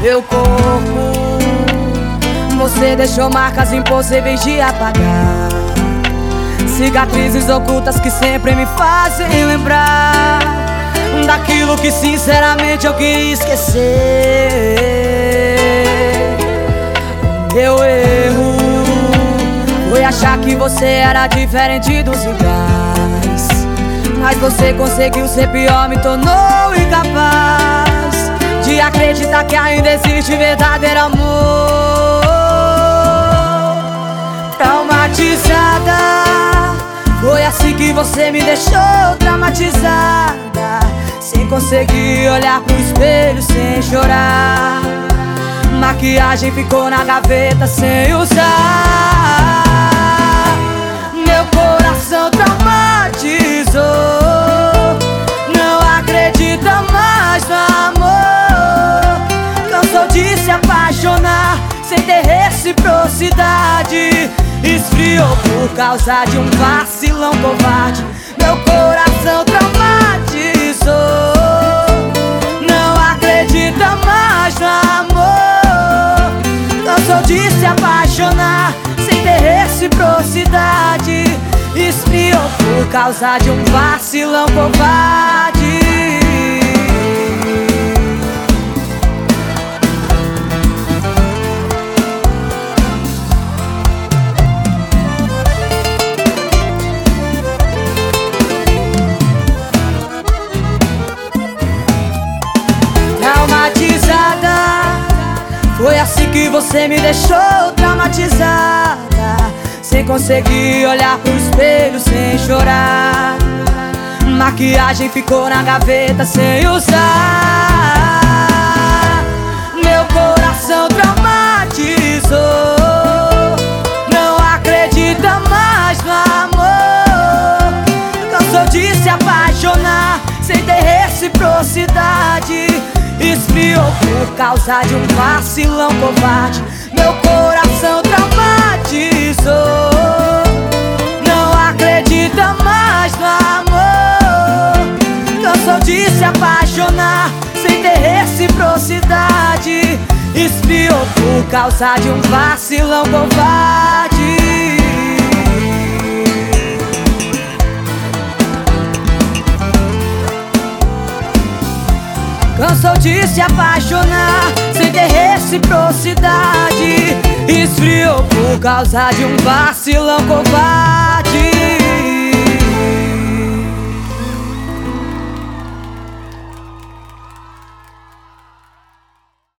meu corpo. Você deixou marcas impossíveis de apagar, cicatrizes ocultas que sempre me fazem lembrar daquilo que sinceramente eu quis esquecer. Meu erro foi achar que você era diferente dos iguais, mas você conseguiu ser pior, me tornou incapaz de acreditar que ainda existe verdadeiro amor. Traumatizada, foi assim que você me deixou traumatizada, sem conseguir olhar pro espelho, sem chorar. Maquiagem ficou na gaveta sem usar. Meu coração traumatizou, não acredita mais no amor. Cansou de se apaixonar sem ter reciprocidade, esfriou por causa de um vacilão covarde. Meu coração traumatizou, não acredita mais no amor. Cansou de se apaixonar sem ter reciprocidade, esfriou por causa de um vacilão covarde. Foi assim que você me deixou traumatizada, sem conseguir olhar pro espelho, sem chorar. Maquiagem ficou na gaveta sem usar. Meu coração traumatizou, não acredita mais no amor. Cansou de se apaixonar sem ter reciprocidade, esfriou por causa de um vacilão covarde. Meu coração traumatizou, não acredita mais no amor. Cansou de se apaixonar sem ter reciprocidade, esfriou por causa de um vacilão covarde. Cansou de se apaixonar sem ter reciprocidade, esfriou por causa de um vacilão covarde.